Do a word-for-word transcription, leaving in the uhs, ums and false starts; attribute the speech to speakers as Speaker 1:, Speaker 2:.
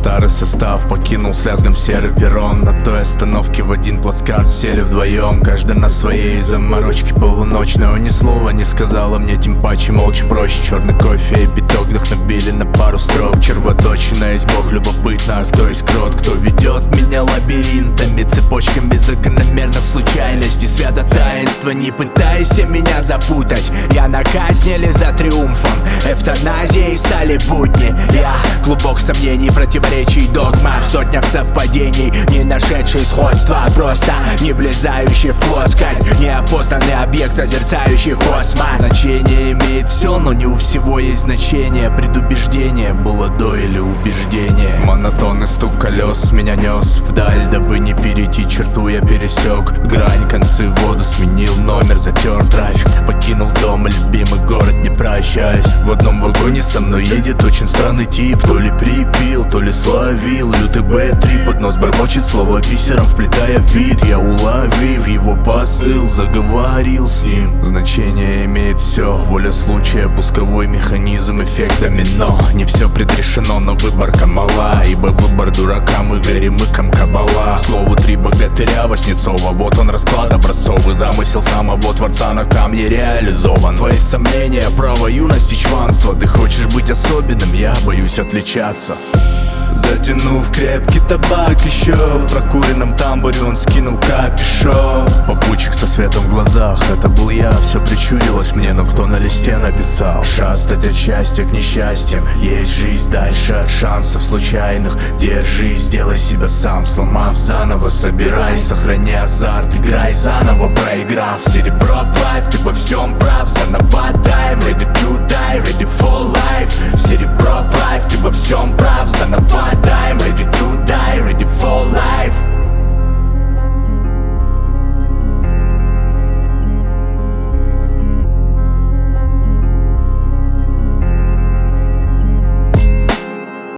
Speaker 1: старый состав покинул с лязгом серый перрон. На той остановке в один плацкарт сели вдвоем, каждый на своей заморочке полуночной. Он ни слова не сказала мне, тем паче молча проще. Черный кофе и биток вдохновили на пару строк. Червоточина есть бог любопытно, а кто есть крот? Кто ведет меня лабиринтами, цепочками закономерных случайностей, свято таинства. Не пытайся меня запутать, я на казни или за триумфом эвтаназией стали будни. Я клубок сомнений, противоречий, догма в сотнях совпадений, не нашедший сходства, просто не влезающий в плоскость, неопознанный объект, созерцающий космос. Значение имеет все, но не у всего есть значение. Предубеждение было до или убеждение. Монотонный стук колес меня нес вдаль, дабы не перейти черту, я пересек грань, концы в воду сменил номер, затер трафик, покинул дом и любимый город, не прощаясь. В одном вагоне со мной едет очень странный тип, то ли припил, то ли словил лютый бэ три, под нос бормочет слово бисером, вплетая в бит. Я, уловив его посыл, заговорил с ним. Значение имеет все, воля случая, пусковой механизм, эффект домино. Не все предрешено, но выборка мала, ибо выбор дурака, мы горемыкам кабала. Слову три богатыря Васнецова, вот он расклад образцовый, замысел самого творца на камне реализован. Твои сомнения, право юности, чванство. Ты хочешь быть особенным, я боюсь отличаться. Затянув крепкий табак еще, в прокуренном тамбуре он скинул капюшон. Попутчик со светом в глазах, это был я. Все причудилось мне, но кто на листе написал? Шастать от счастья к несчастьям, есть жизнь дальше от шансов случайных. Держись, сделай себя сам, сломав заново, собирай, сохрани азарт, играй заново, проиграв. Серебро плавь, ты во всем прав, заново